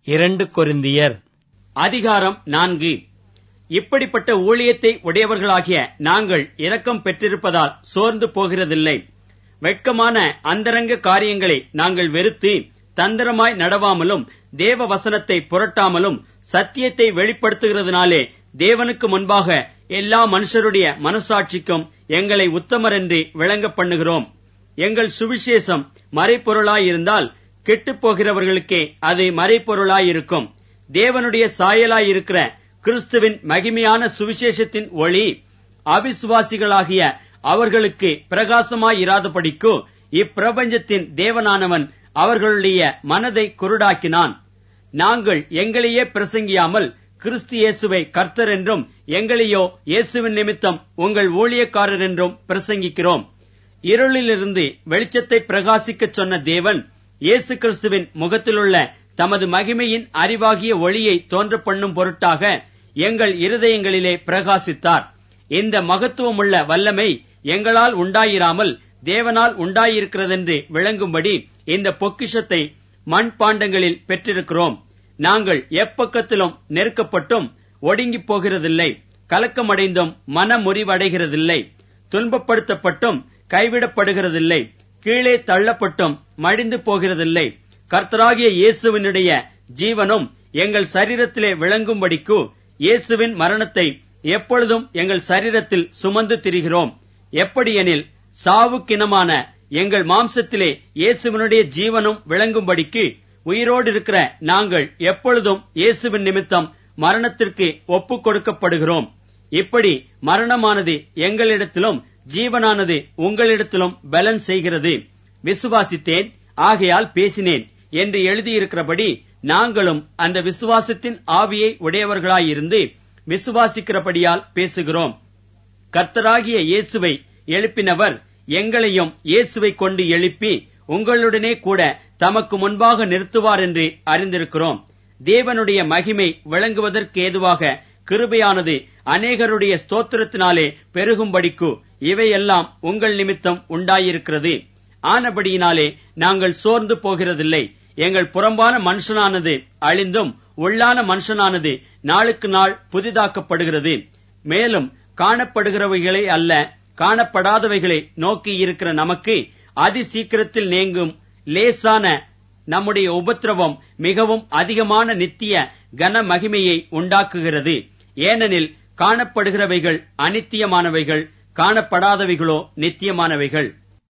2 கொரிந்தியர் அதிகாரம் 4. இப்படிப்பட்ட ஊழியத்தை உடையவர்களாகிய நாங்கள் இரக்கம் பெற்றிருப்பதால் சோர்ந்து போகிறதில்லை. வெட்கமான அந்தரங்க காரியங்களை நாங்கள் வெறுத்து தந்திரமாய் நடவாமலும் தேவ வசனத்தை புரட்டாமலும் சத்தியத்தை வெளிப்படுத்துகிறதுனாலே தேவனுக்கு முன்பாக எல்லா மனுஷருடைய மனசாட்சிக்கும் எங்களை உத்தமர் என்று விளங்க பண்ணுகிறோம். எங்கள் சுவிசேஷம் மறைப்பொருளாயிருந்தால் கெட்டுப்போகிறவர்களுக்கே அது மறைப்பொருளாயிருக்கும். தேவனுடைய சாயலாயிருக்கிற கிறிஸ்துவின் மகிமையான சுவிசேஷத்தின் ஒளி அவிசுவாசிகளாகிய அவர்களுக்கு பிரகாசமாயிராதபடிக்கு இப்பிரபஞ்சத்தின் தேவனானவன் அவர்களுடைய மனதை குருடாக்கினான். நாங்கள் எங்களையே பிரசங்கியாமல் கிறிஸ்து இயேசுவை கர்த்தர் என்றும் எங்களையோ இயேசுவின் நிமித்தம் உங்கள் ஊழியக்காரர் என்றும் பிரசங்கிக்கிறோம். இருளிலிருந்து வெளிச்சத்தை பிரகாசிக்கச் சொன்ன தேவன் இயேசு கிறிஸ்துவின் முகத்திலுள்ள தமது மகிமையின் அறிவாகிய ஒளியை தோன்ற பண்ணும் பொருட்டாக எங்கள் இருதயங்களிலே பிரகாசித்தார். இந்த மகத்துவமுள்ள வல்லமை எங்களால் உண்டாயிராமல் தேவனால் உண்டாயிருக்கிறதென்று விளங்கும்படி இந்த பொக்கிஷத்தை மண்பாண்டங்களில் பெற்றிருக்கிறோம். நாங்கள் எப்பக்கத்திலும் நெருக்கப்பட்டும் ஒடுங்கி போகிறதில்லை, கலக்கமடைந்தும் மனமுறிவடைகிறதில்லை, துன்பப்படுத்தப்பட்டும் கைவிடப்படுகிறதில்லை, கீழே தள்ளப்பட்டும் மடிந்து போகிறதில்லை. கர்த்தராகிய இயேசுவினுடைய ஜீவனும் எங்கள் சரீரத்திலே விளங்கும்படிக்கு இயேசுவின் மரணத்தை எப்பொழுதும் எங்கள் சரீரத்தில் சுமந்து திரிகிறோம். எப்படியெனில் சாவுக்கினமான எங்கள் மாம்சத்திலே இயேசுவினுடைய ஜீவனும் விளங்கும்படிக்கு உயிரோடு இருக்கிற நாங்கள் எப்பொழுதும் இயேசுவின் நிமித்தம் மரணத்திற்கு ஒப்புக் கொடுக்கப்படுகிறோம். இப்படி மரணமானது எங்களிடத்திலும் ஜீவனானது உங்களிடத்திலும் பலன் செய்கிறது. விசுவாசித்தேன், ஆகையால் பேசினேன் என்று எழுதியிருக்கிறபடி நாங்களும் அந்த விசுவாசத்தின் ஆவியை உடையவர்களாயிருந்து விசுவாசிக்கிறபடியால் பேசுகிறோம். கர்த்தராகிய இயேசுவை எழுப்பினவர் எங்களையும் இயேசுவை கொண்டு எழுப்பி உங்களுடனே கூட தமக்கு முன்பாக நிறுத்துவார் என்று அறிந்திருக்கிறோம். தேவனுடைய மகிமை விளங்குவதற்கேதுவாக கிருபையானது அநேகருடைய ஸ்தோத்திரத்தினாலே பெருகும்படிக்கு இவையெல்லாம் உங்கள் நிமித்தம் உண்டாயிருக்கிறது. ஆனபடியினாலே நாங்கள் சோர்ந்து போகிறதில்லை. எங்கள் புறம்பான மனுஷனானது அழிந்தும் உள்ளான மனுஷனானது நாளுக்கு நாள் புதிதாக்கப்படுகிறது. மேலும் காணப்படுகிறவைகளை அல்ல, காணப்படாதவைகளை நோக்கி இருக்கிற நமக்கு அதிசீக்கிரத்தில் நீங்கும் லேசான நம்முடைய உபத்திரவம் மிகவும் அதிகமான நித்திய கன மகிமையை உண்டாக்குகிறது. ஏனெனில் காணப்படுகிறவைகள் அநித்தியமானவைகள், காணப்படாதவைகளோ நித்தியமானவைகள்.